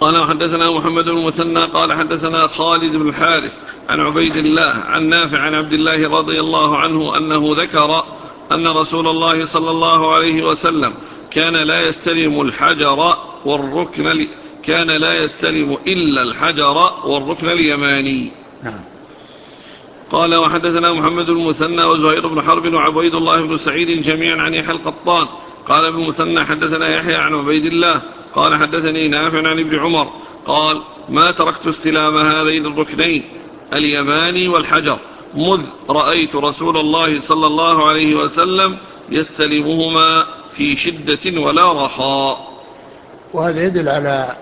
قال وحدثنا محمد بن المثنى قال حدثنا خالد بن الحارث عن عبيد الله عن نافع عن عبد الله رضي الله عنه أنه ذكر أن رسول الله صلى الله عليه وسلم كان لا يستلم الحجر والركن، كان لا يستلم إلا الحجر والركن اليماني. نعم. قال وحدثنا محمد بن المثنى وزهير بن حرب وعبيد الله بن سعيد جميعا عن يحيى القطان قال ابن المثنى حدثنا يحيى عن عبيد الله قال حدثني نافع عن ابن عمر قال ما تركت استلام هذين الركنين اليماني والحجر مذ رأيت رسول الله صلى الله عليه وسلم يستلمهما في شدة ولا رخاء. وهذا يدل على